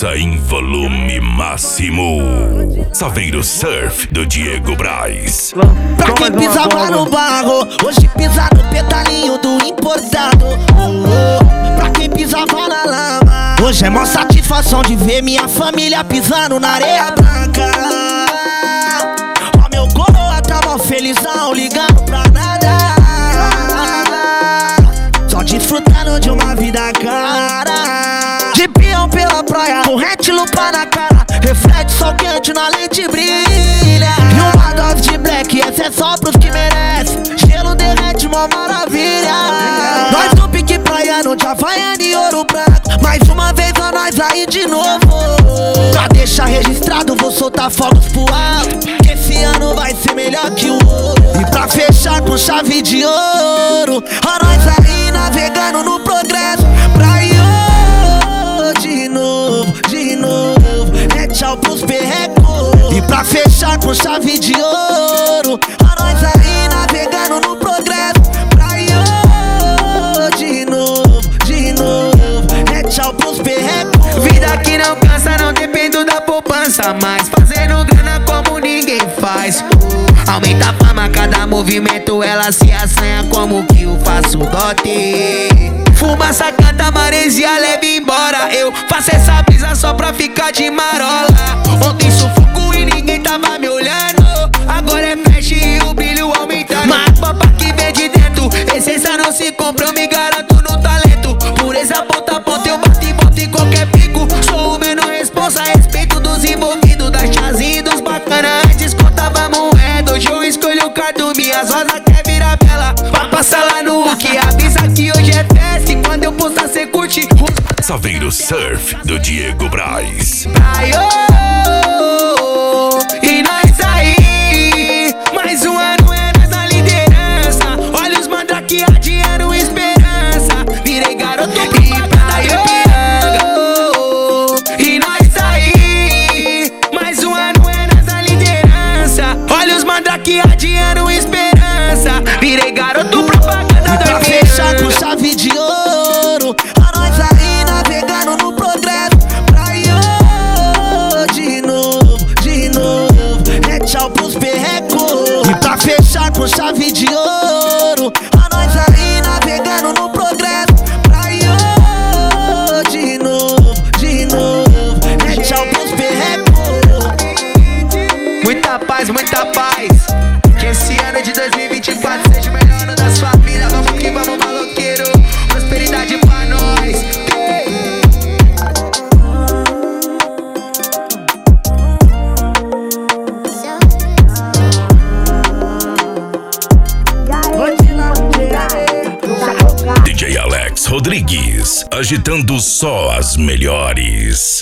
Dança em volume máximo. Saveiro Surf do Diego Braz. Pra quem pisava no barro, hoje pisa no pedalinho do importado. Pra quem pisava na lama, hoje é mó satisfação de ver minha família pisando na areia branca. Ó, meu coroa tava felizão, ligando pra nada, só desfrutando de uma vida cara. De peão pela praia, corrente, lupa na cara, reflete sol quente na lente brilha. E uma dose de black, essa é só pros que merecem. Gelo derrete, mó maravilha. Nós do pique praiano de Havaiana e Ouro Branco, mais uma vez a nós aí de novo. Pra deixar registrado, vou soltar fogos pro alto, que esse ano vai ser melhor que o outro. E pra fechar com chave de ouro, a nós aí navegando no progresso. Praia de novo, é tchau pros perrecos. E pra fechar com chave de ouro, a nós aí navegando no progresso. Praia de novo, é tchau pros perrecos. Vida que não cansa, não dependo da poupança, mas fazendo grana como ninguém faz. Aumenta a fama, cada movimento ela se assanha como que eu faço dote. Fumaça, canta, maresia, leve embora. Eu faço essa brisa só pra ficar de marola. Ontem sufoco e ninguém tava me olhando, agora é flash e o brilho aumentando. Mas papo que vem de dentro, essência não se compra, eu me garanto no talento. Por essa ponta a ponta eu bato e boto em qualquer pico. Sou o menor responsa, respeito dos envolvidos, das chazinhas e dos bacana. Antes contava moeda, hoje eu escolho o cardo. Minhas rosas quer virar bela, pra passar lá no que avisa que hoje é festa. E quando eu postar cê curte. Saveiro Surf do Diego Braz. Ai, e nós aí, mais um ano é nós na liderança. Olha os mandrake adiando esperança. Virei garoto propaganda e Ipiranga. E nós aí, mais um ano é nós na liderança. Olha os mandrake adiando esperança. Virei garoto propaganda pra fechar com chave de ouro, a nós aí navegando no progresso. Praia de novo, é tchau pros perrecos. E pra fechar com chave de ouro, a nós aí navegando no progresso. Praia de novo, é tchau pros perrecos. Muita paz, muita paz. Que esse ano de 2024 seja o melhor ano das famílias. Vamos que vamos, maloqueiro. Prosperidade pra nós. DJ Alex Rodrigues, agitando só as melhores.